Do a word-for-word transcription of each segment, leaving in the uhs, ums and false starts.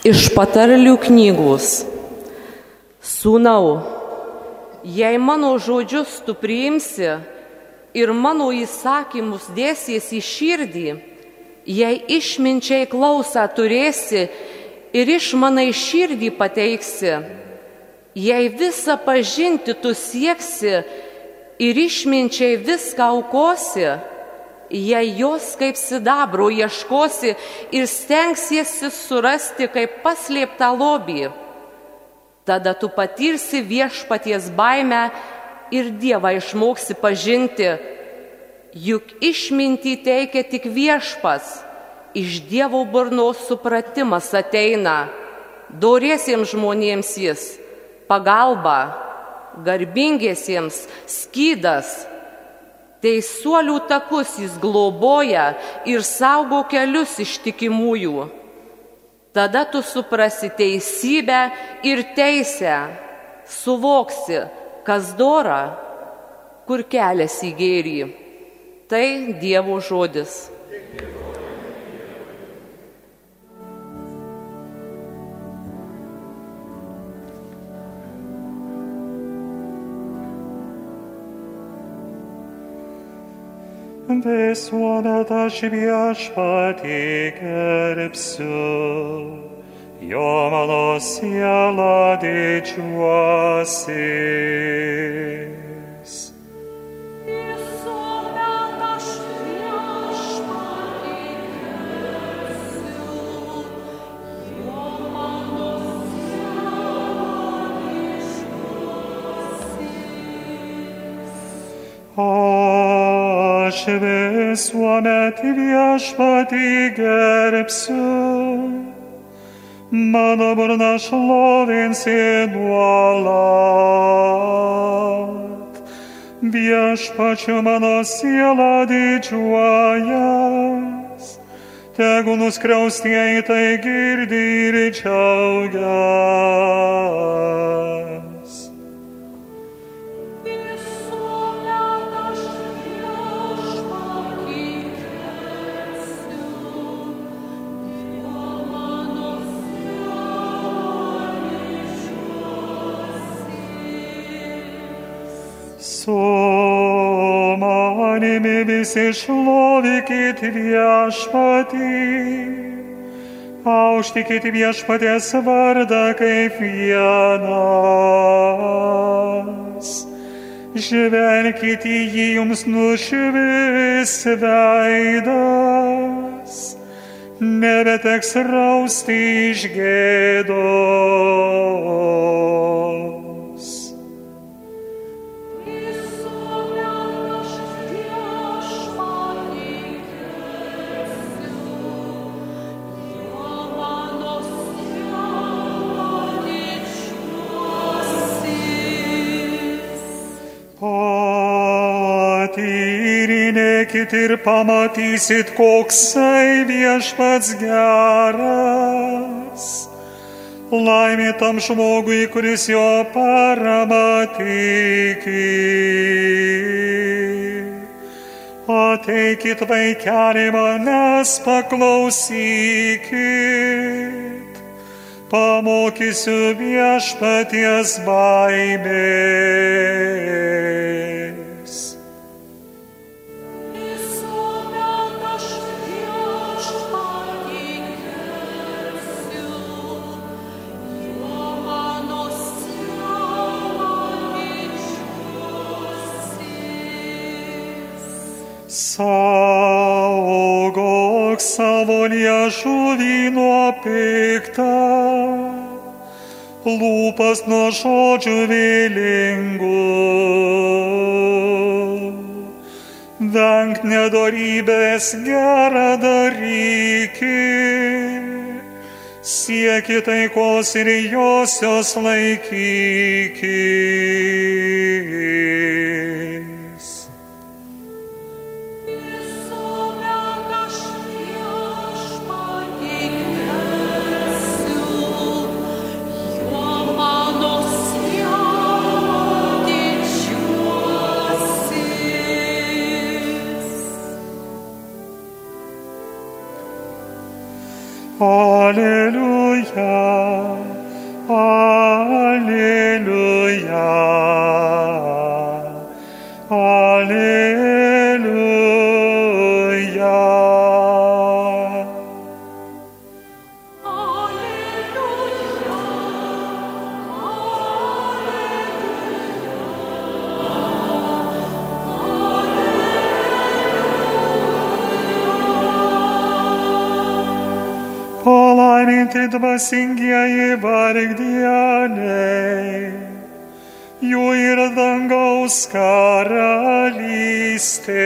Iš patarlių knygos. Sūnau, jei mano žodžius tu priimsi ir mano įsakymus dėsiesi į širdį, jei išminčiai klausą turėsi ir išmanai širdį pateiksi, jei visą pažinti tu sieksi ir išminčiai viską aukosi, jei jos kaip sidabro ieškosi ir stengsiesi surasti kaip paslėptą lobį, tada tu patirsi viešpaties baimę ir Dievą išmoksi pažinti, juk išmintį teikia tik viešpats, iš Dievo burnos supratimas ateina, doriesiems žmonėms jis pagalba, garbingiesiems skydas, teisuolių takus jis globoja ir saugo kelius ištikimųjų. Tada tu suprasi teisybę ir teisę, suvoksi, kas dora, kur kelias į gėrį. Tai Dievo žodis. Visuomet aš viešpatį gerbsiu, jo mano siela didžiuosis. Visuomet aš viešpatį gerbsiu, jo mano siela didžiuosis. Aš visuomet viešpatį gerbsiu, mano burna šlovinsi nuolat. Viešpačiu mano siela didžiuojas, tegu nuskriaustieji tai girdi ir džiaugias. Su manimi visi šlovikit viešpatį, aukštikit viešpaties vardą kaip vienas. Žvelkit į jį, jums nušvis veidas, nebeteks rausti iš gėdos. Patyrinėkit ir pamatysit, koksai viešpats geras. Laimė tam žmogui, kuris jo paramą tiki. Ateikit vaikeliai, manęs paklausykit, pamokysiu viešpaties baimės. Saugok savo liežuvį nuo pikta, lūpas nuo žodžių vėlingų. Venk nedorybės, gera darykit, siekit taikos ir josios laikykit. Alleluja, Alleluja, Alleluja. Palaiminti dvasingieji vargdieniai, jų yra dangaus karalystė.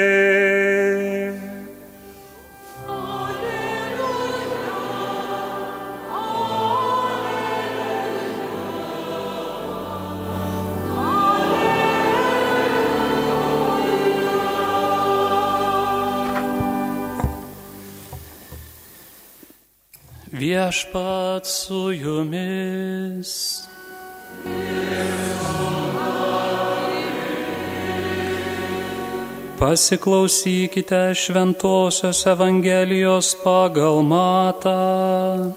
Viešpats su jumis. Pasiklausykite Šventosios Evangelijos pagal Matą.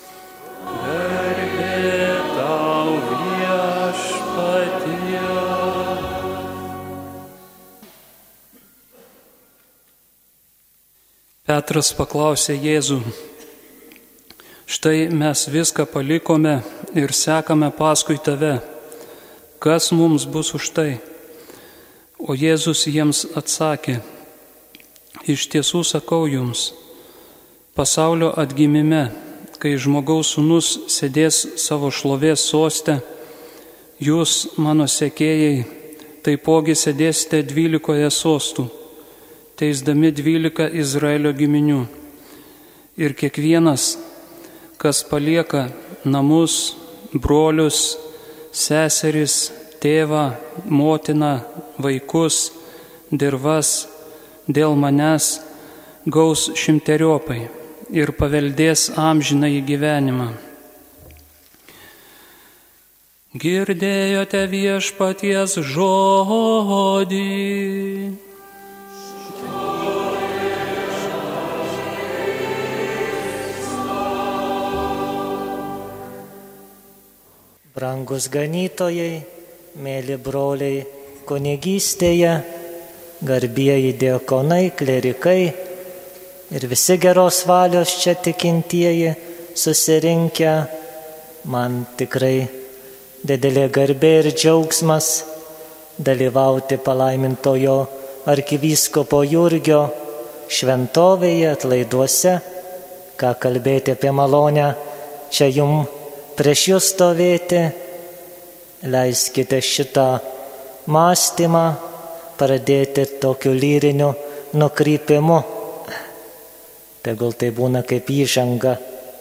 Garbė tau, Viešpatie. Petras paklausė Jėzų: štai mes viską palikome ir sekame paskui tave. Kas mums bus už tai? O Jėzus jiems atsakė: iš tiesų sakau jums, pasaulio atgimime, kai žmogaus sūnus sėdės savo šlovės soste, jūs, mano sekėjai, taipogi sėdėsite dvylikoje sostų, teisdami dvylika Izraelio giminių. Ir kiekvienas, kas palieka namus, brolius, seseris, tėvą, motiną, vaikus, dirvas, dėl manęs, gaus šimteriopai ir paveldės amžinąjį gyvenimą. Girdėjote Viešpaties žodį. Brangus ganytojai, mėly broliai kunigystėje, garbieji diakonai, klerikai ir visi geros valios čia tikintieji susirinkę, man tikrai didelė garbė ir džiaugsmas dalyvauti palaimintojo arkivyskupo Jurgio šventovėje, atlaiduose, ką kalbėti apie malonę čia jum prieš jūs stovėti. Leiskite šitą mąstymą pradėti tokiu lyriniu nukrypimu. Tegul tai būna kaip įžanga.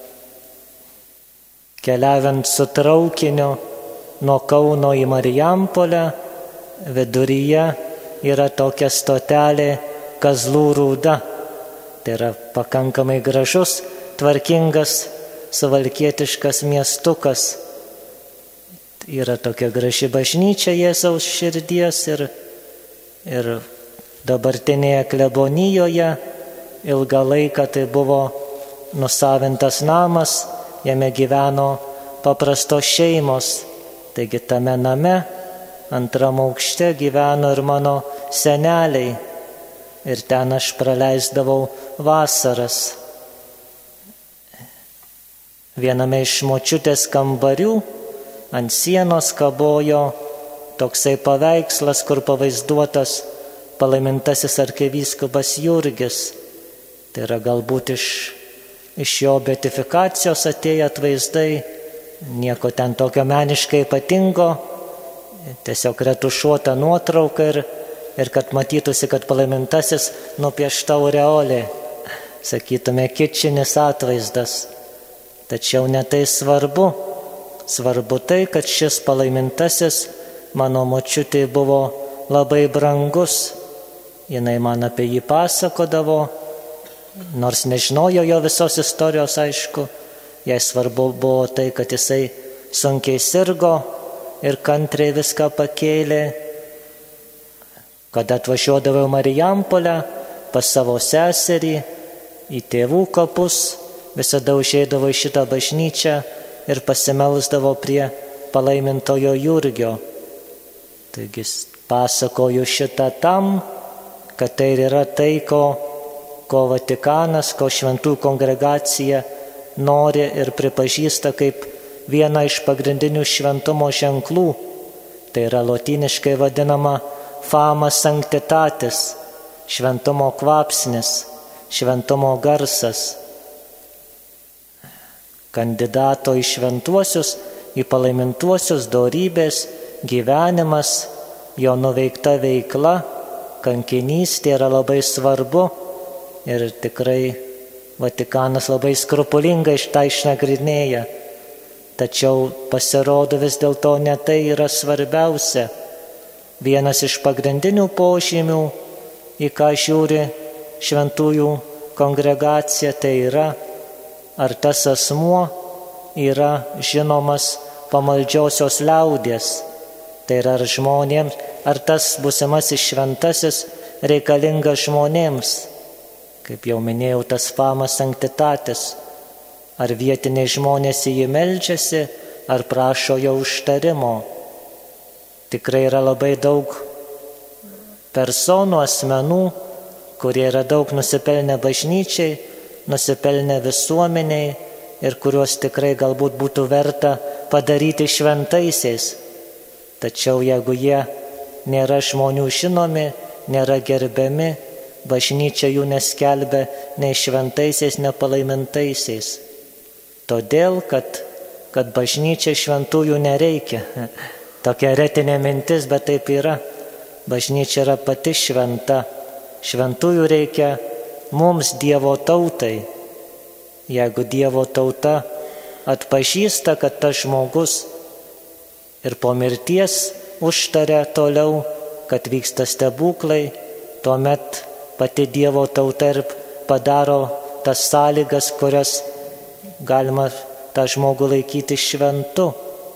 Keliaujant su traukiniu nuo Kauno į Marijampolę, viduryje yra tokia stotelė Kazlų Rūda. Tai yra pakankamai gražus, tvarkingas, suvalkietiškas miestukas. Yra tokia graži bažnyčia Jėzaus širdies ir, ir dabartinėje klebonijoje ilgą laiką tai buvo nusavintas namas, jame gyveno paprastos šeimos. Taigi tame name antram aukšte gyveno ir mano seneliai ir ten aš praleisdavau vasaras. Viename iš močiutės kambarių ant sienos kabojo toksai paveikslas, kur pavaizduotas palaimintasis arkivyskupas Jurgis. Tai yra galbūt iš, iš jo beatifikacijos atėję atvaizdai, nieko ten tokio meniškai ypatingo, tiesiog retušuota nuotrauka ir, ir kad matytųsi, kad palaimintasis nupiešta aureolė, sakytume, kičinis atvaizdas. Tačiau ne tai svarbu. Svarbu tai, kad šis palaimintasis mano močiutė buvo labai brangus. Jinai man apie jį pasakodavo, nors nežinojo jo visos istorijos, aišku. Jai svarbu buvo tai, kad jisai sunkiai sirgo ir kantriai viską pakėlė. Kada atvažiuodavau Marijampolę pas savo seserį į tėvų kapus, visada užeidavo į šitą bažnyčią ir pasimelsdavo prie palaimintojo Jurgio. Taigi pasakoju šitą tam, kad tai yra tai, ko, ko Vatikanas, ko šventų kongregacija nori ir pripažįsta kaip vieną iš pagrindinių šventumo ženklų. Tai yra lotyniškai vadinama fama sanctitatis, šventumo kvapsnis, šventumo garsas. Kandidato į šventuosius, į palaimintuosius dorybės, gyvenimas, jo nuveikta veikla, kankinystė yra labai svarbu ir tikrai Vatikanas labai skrupulingai šitą išnagrinėja. Tačiau pasirodo vis dėlto ne tai yra svarbiausia. Vienas iš pagrindinių požymių, į ką žiūri šventųjų kongregacija, tai yra, ar tas asmuo yra žinomas pamaldžiosios liaudies. Tai yra, ar žmonėms, ar tas būsimasis šventasis reikalingas žmonėms. Kaip jau minėjau, tas fama sanctitatis. Ar vietiniai žmonės į jį meldžiasi, ar prašo jo užtarimo. Tikrai yra labai daug personų, asmenų, kurie yra daug nusipelnę bažnyčiai, nusipelnę visuomeniai ir kuriuos tikrai galbūt būtų verta padaryti šventaisiais. Tačiau jeigu jie nėra žmonių žinomi, nėra gerbiami, bažnyčia jų neskelbia nei šventaisiais, nei palaimintaisiais. Todėl, kad, kad bažnyčia šventųjų nereikia. Tokia eretinė mintis, bet taip yra. Bažnyčia yra pati šventa. Šventųjų reikia mums, Dievo tautai. Jeigu Dievo tauta atpažįsta, kad tas žmogus ir po mirties užtaria toliau, kad vyksta stebuklai, tuomet pati Dievo tauta ir padaro tas sąlygas, kurias galima tą žmogų laikyti šventu.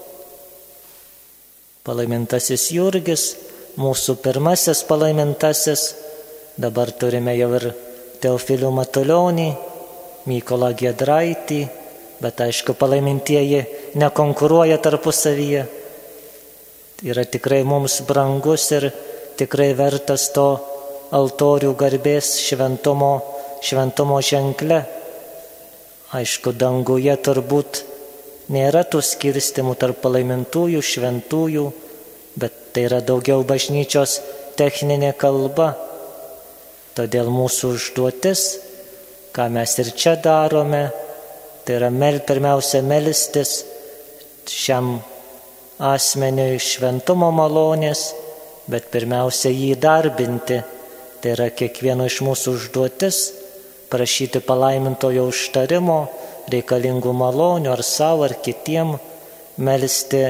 Palaimintasis Jurgis, mūsų pirmasis palaimintasis, dabar turime jau ir Teofilių Matulionį, Mykolą Giedraitį, bet aišku, palaimintieji nekonkuruoja tarpusavyje. Yra tikrai mums brangus ir tikrai vertas to altorių garbės šventumo, šventumo ženkle. Aišku, danguje turbūt nėra tų skirstimų tarp palaimintųjų, šventųjų, bet tai yra daugiau bažnyčios techninė kalba. Todėl mūsų užduotis, ką mes ir čia darome, tai yra mel, pirmiausia melstis šiam asmeniui šventumo malonės, bet pirmiausia jį darbinti. Tai yra kiekvieno iš mūsų užduotis prašyti palaimintojo užtarimo, reikalingų malonių ar savo, ar kitiem, melsti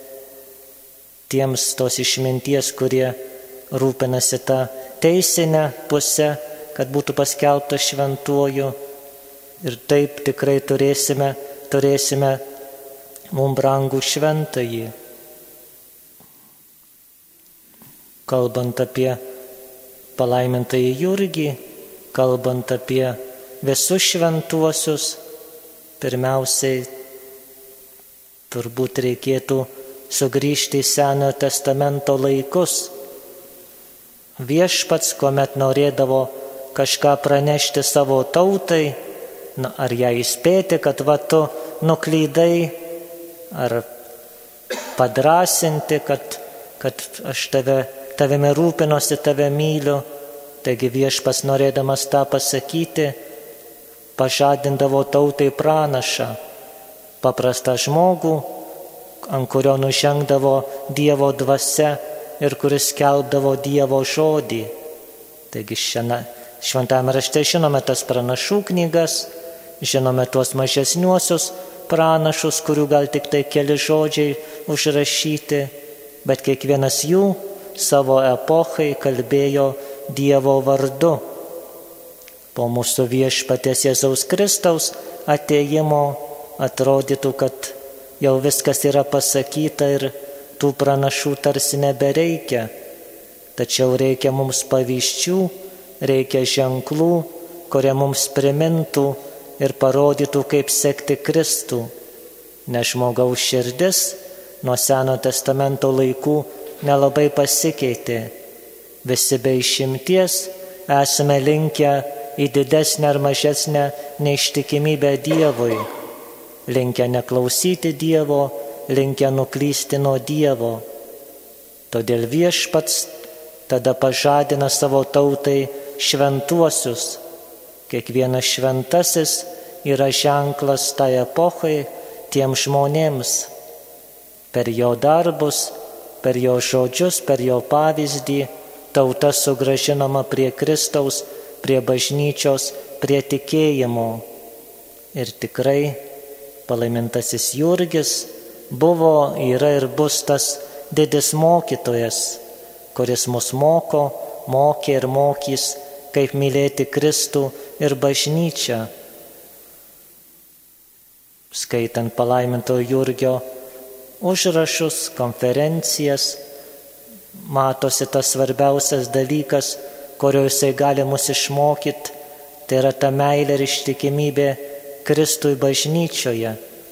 tiems tos išminties, kurie rūpinasi tą teisinę pusę, kad būtų paskelbta šventuoju. Ir taip tikrai turėsime, turėsime mums brangų šventąjį. Kalbant apie palaimintąjį Jurgį, kalbant apie visus šventuosius, pirmiausiai turbūt reikėtų sugrįžti į Senojo testamento laikus. Viešpats, kuomet norėdavo kažką pranešti savo tautai, na, ar ją įspėti, kad va tu nuklydai, ar padrasinti, kad, kad aš tave, tavimi rūpinosi, tave myliu. Taigi viešpats, norėdamas tą pasakyti, pažadindavo tautai pranašą, paprastą žmogų, ant kurio nužengdavo Dievo dvasia ir kuris skelbdavo Dievo žodį. Taigi šventame rašte žinome tas pranašų knygas, žinome tuos mažesniuosius pranašus, kurių gal tik tai keli žodžiai užrašyti, bet kiekvienas jų savo epochai kalbėjo Dievo vardu. Po mūsų viešpaties Jėzaus Kristaus atėjimo atrodytų, kad jau viskas yra pasakyta ir tų pranašų tarsi nebereikia. Tačiau reikia mums pavyzdžių, reikia ženklų, kurie mums primintų, ir parodytų, kaip sekti Kristų, nes žmogaus širdis nuo Seno testamento laikų nelabai pasikeitė. Visi be išimties esame linkę į didesnę ar mažesnę neištikimybę Dievui, linkę neklausyti Dievo, linkę nuklysti nuo Dievo. Todėl Viešpats tada pažadina savo tautai šventuosius. Kiekvienas šventasis yra ženklas tai epochai, tiem žmonėms. Per jo darbus, per jo žodžius, per jo pavyzdį tauta sugrąžinama prie Kristaus, prie bažnyčios, prie tikėjimo. Ir tikrai palaimintasis Jurgis buvo, yra ir bus tas didis mokytojas, kuris mus moko, mokė ir mokys, kaip mylėti Kristų ir bažnyčią. Skaitant palaimintojo Jurgio užrašus, konferencijas, matosi tas svarbiausias dalykas, kurio jisai gali mus išmokyti, tai yra ta meilė ir ištikimybė Kristui bažnyčioje.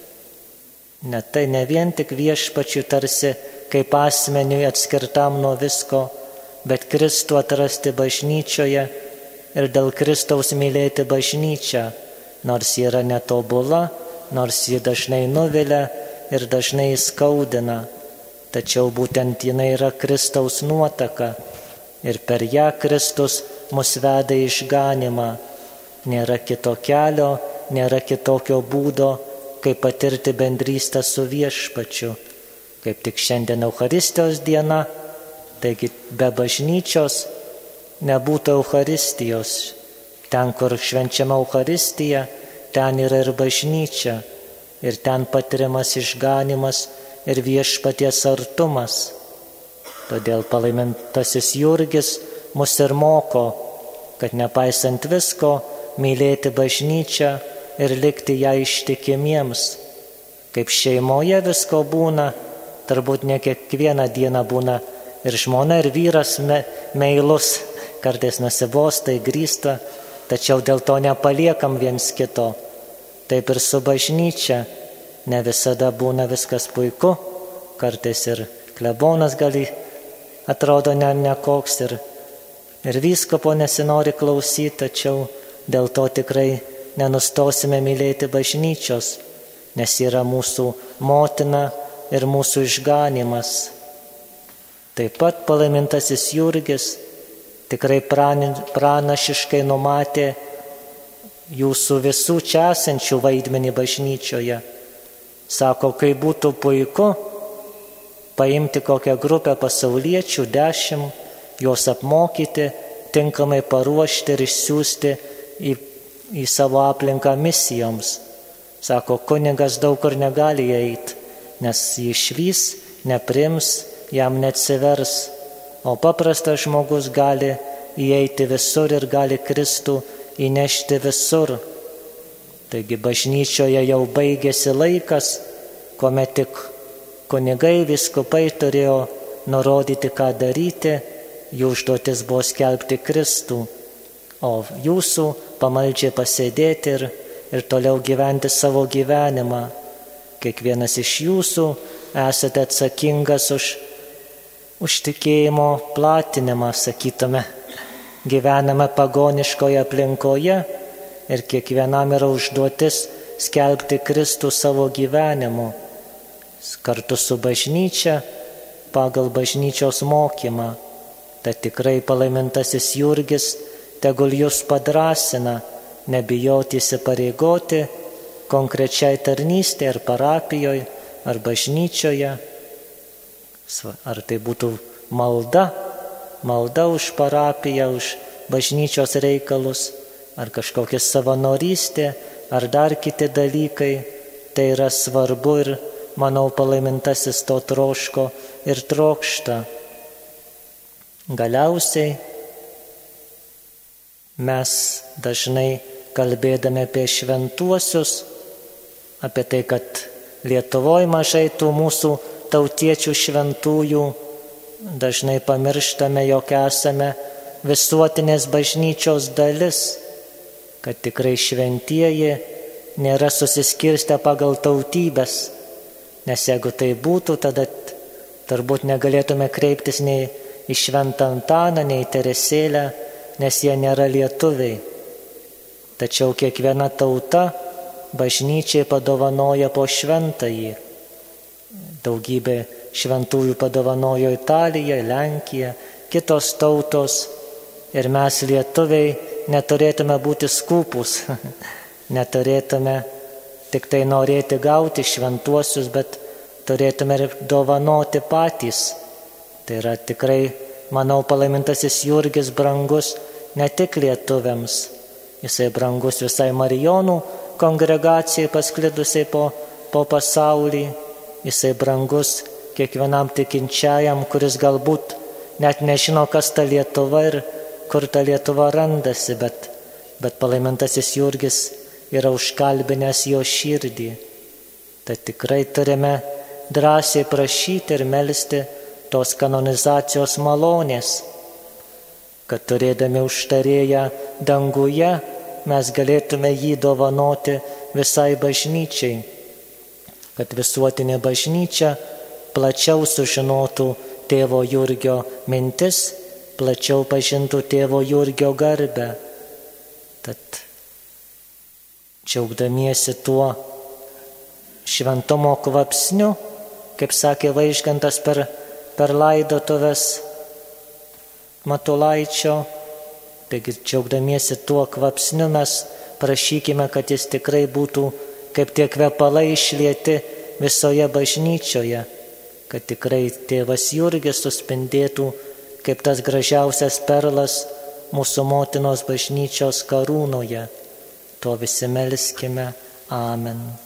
Ne tai ne vien tik Viešpačiui tarsi kaip asmeniui atskirtam nuo visko, bet Kristų atrasti bažnyčioje ir dėl Kristaus mylėti bažnyčią, nors ji yra netobula, nors ji dažnai nuvilia ir dažnai skaudina, tačiau būtent jinai yra Kristaus nuotaka ir per ją Kristus mus veda į išganimą. Nėra kito kelio, nėra kitokio būdo, kaip patirti bendrystę su Viešpačiu. Kaip tik šiandien Eucharistijos diena, taigi be bažnyčios nebūtų Eucharistijos. Ten, kur švenčiama Eucharistija, ten yra ir bažnyčia, ir ten patiriamas išganimas ir Viešpaties artumas. Todėl palaimintasis Jurgis mus ir moko, kad nepaisant visko, mylėti bažnyčią ir likti ją ištikimiems. Kaip šeimoje visko būna, turbūt ne kiekvieną dieną būna ir žmona, ir vyras me, meilus, kartais nusibosta, įgrysta, tačiau dėl to nepaliekam viens kito. Taip ir su bažnyčia ne visada būna viskas puiku, kartais ir klebonas gali atrodo ne, ne koks ir, ir vyskupo nesinori klausyti, tačiau dėl to tikrai nenustosime mylėti bažnyčios, nes yra mūsų motina ir mūsų išganimas. Taip pat palaimintasis Jurgis tikrai pranašiškai numatė jūsų visų čia esančių vaidmenį bažnyčioje. Sako, kai būtų puiku paimti kokią grupę pasauliečių, dešimt, juos apmokyti, tinkamai paruošti ir išsiųsti į, į savo aplinką misijoms. Sako, kunigas daug kur negali eiti, nes jį išvys, neprims, jam neatsivers, o paprastas žmogus gali įeiti visur ir gali Kristų įnešti visur. Taigi bažnyčioje jau baigėsi laikas, kuomet tik kunigai, vyskupai turėjo nurodyti, ką daryti, jų užduotis buvo skelbti Kristų, o jūsų pamaldžiai pasėdėti ir, ir toliau gyventi savo gyvenimą. Kiekvienas iš jūsų esate atsakingas už, už tikėjimo platinimą, sakytume. Gyvename pagoniškoje aplinkoje ir kiekvienam yra užduotis skelbti Kristų savo gyvenimu, kartu su bažnyčia, pagal bažnyčios mokymą. Tad tikrai palaimintasis Jurgis tegul jūs padrasina, nebijoti įsipareigoti konkrečiai tarnystė ar parapijoje, ar bažnyčioje, ar tai būtų malda, malda už parapiją, už bažnyčios reikalus, ar kažkokia savanorystė, ar dar kiti dalykai, tai yra svarbu ir, manau, palaimintasis to troško ir trokšta. Galiausiai mes dažnai kalbėdami apie šventuosius, apie tai, kad Lietuvoje mažai tų mūsų tautiečių šventųjų, dažnai pamirštame, jog esame visuotinės bažnyčios dalis, kad tikrai šventieji nėra susiskirstę pagal tautybės, nes jeigu tai būtų, tada turbūt negalėtume kreiptis nei į Šventą Antaną, nei į Teresėlę, nes jie nėra lietuviai. Tačiau kiekviena tauta bažnyčiai padovanoja po šventąjį. Daugybė šventųjų padovanojo Italija, Lenkija, kitos tautos. Ir mes lietuviai neturėtume būti skūpus, neturėtume tik tai norėti gauti šventuosius, bet turėtume ir dovanoti patys. Tai yra tikrai, manau, palaimintasis Jurgis brangus ne tik lietuviams, jisai brangus visai Marijonų kongregacijai pasklidusiai po, po pasaulį, jisai brangus kiekvienam tikinčiajam, kuris galbūt net nežino, kas ta Lietuva ir kur ta Lietuva randasi, bet, bet palaimintasis Jurgis yra užkalbinęs jo širdį. Tai tikrai turime drąsiai prašyti ir melsti tos kanonizacijos malonės, kad turėdami užtarėją danguje mes galėtume jį dovanoti visai bažnyčiai, kad visuotinė bažnyčia plačiau sužinotų tėvo Jurgio mintis, plačiau pažintų tėvo Jurgio garbę. Tad džiaugdamiesi tuo šventumo kvapsniu, kaip sakė Vaižgantas per, per laidotuvės Matulaičio, taigi džiaugdamiesi tuo kvapsniu mes prašykime, kad jis tikrai būtų kaip tie kvepalai išlieti visoje bažnyčioje, kad tikrai tėvas Jurgis suspindėtų kaip tas gražiausias perlas mūsų motinos bažnyčios karūnoje. To visi melskime. Amen.